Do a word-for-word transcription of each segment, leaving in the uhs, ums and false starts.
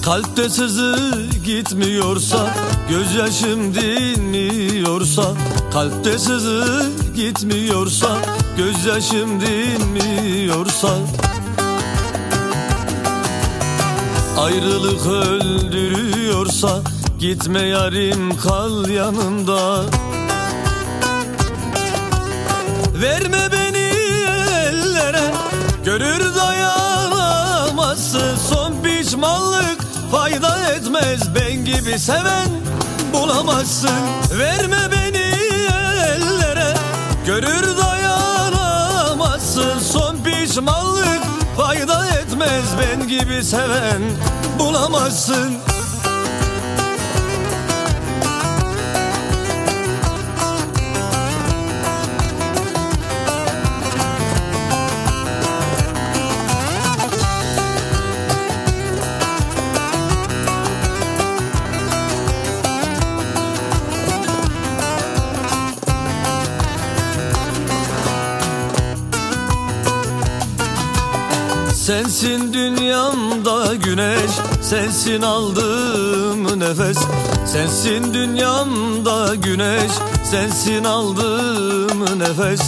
Kalpte sızı gitmiyorsa, gözyaşım dinmiyorsa, kalpte sızı gitmiyorsa, gözyaşım dinmiyorsa, ayrılık öldürüyorsa, gitme yarim kal yanımda. Verme beni ellere, görür dayanamazsın. Son pişmanlık fayda etmez, ben gibi seven bulamazsın. Verme beni ellere, görür dayanamazsın. Son pişmanlık fayda etmez, ben gibi seven bulamazsın. Sensin dünyamda güneş, sensin aldığım nefes. Sensin dünyamda güneş, sensin aldığım nefes.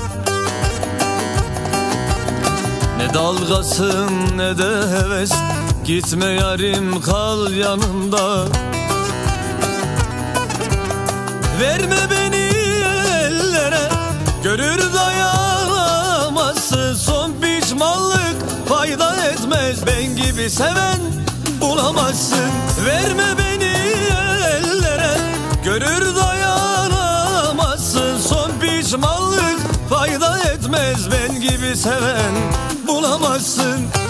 Ne dalgasın ne de heves, gitme yarim kal yanımda. Verme beni ellere, görür dayanamazsın. Son pişmanlık fayda etmez, ben gibi seven bulamazsın. Verme beni ellere, görür dayanamazsın. Son pişmanlık fayda etmez, ben gibi seven bulamazsın.